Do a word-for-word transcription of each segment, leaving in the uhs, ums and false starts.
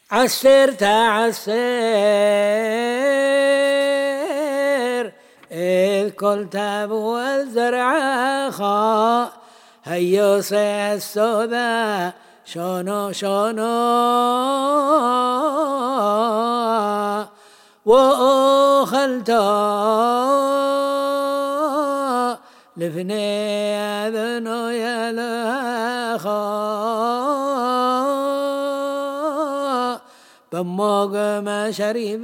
عسر تعسر إذ كل تبو الزرع خاء هيو السودا شونو شونو وأخلتا لفني أذنو يلخا بموق ما شريب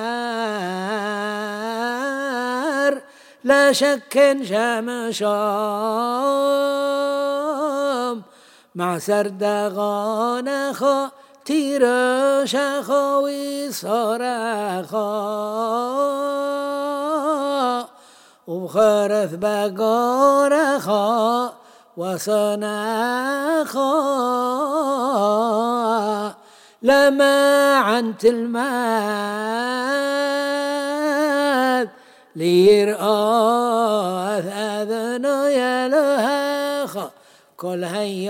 حار لا شك شمشام مع سرد غانخا تيرا شخوي صرخا وخرث بقارخا وصنخا لما عنت المال ليرآث أذنو يلهخا كل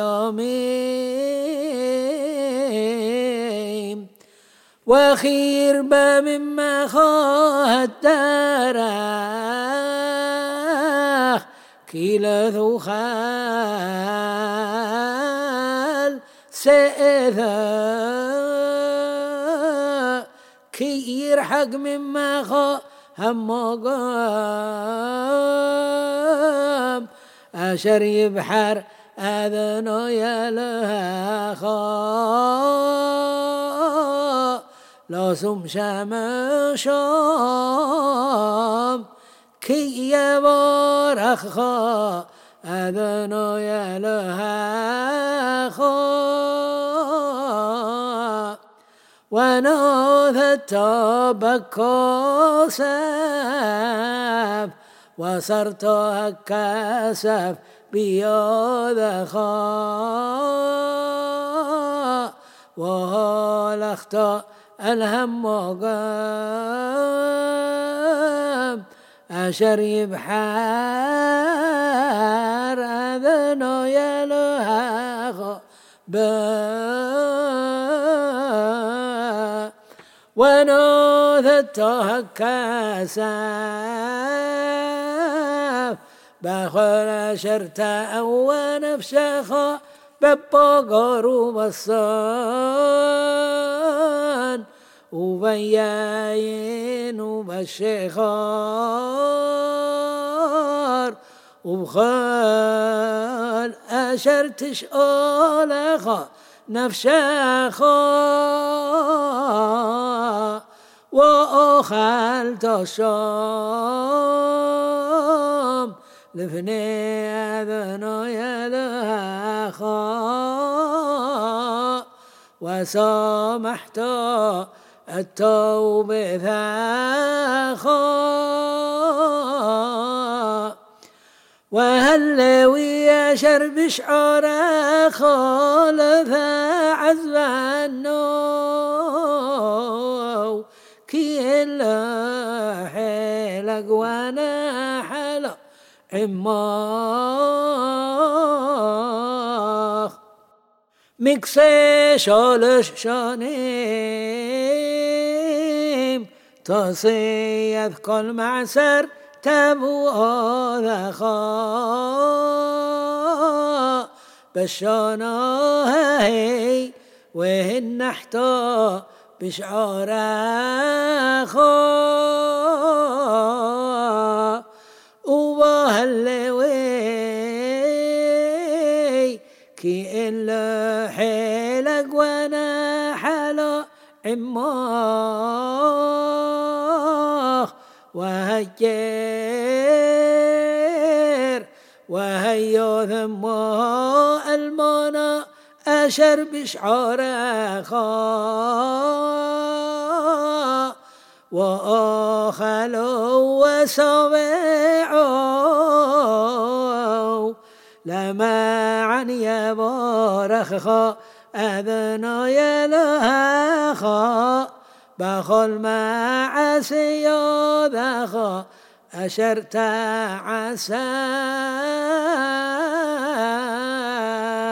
هيومين وخير بمما خاهت داره كيلا ذو خال سئذا كي يرحق مما خا هم قام أشر يبحر أذنو يلهخا لا سم شمشام كي يبارخا أذنو يلهخا ونوث التبكوسف وصرت هكاسف بيوذخا وهالخت الهم وقام أشر يبحار أذنو يلهخ با ونوث التهكاسف بخل شرتا أو نفشخا ببقر وبصان وبياين وبالشخار وبخال أشرتش أولخا نفشخا وأخلت الشام لفني أذنو يلهخا وسامحت التوبة ثاخا وهل ويا شرب شعور خالف عزب النو كي إلا حيلق وانا حلا عماخ مكسي شالش شانيم تصيث كل معسر تبو ذخا بشانا هي وهن نحتا بشعار خا وبهاللوي كي إلا حيلق وانا حلا عماخ وهجر وهيو ثما المانا أشر بشعار خا وآخلوا وسمعوا لما عن يبارخا أذنو يلهخا بخل ما عسيو ذخا أشرت عسى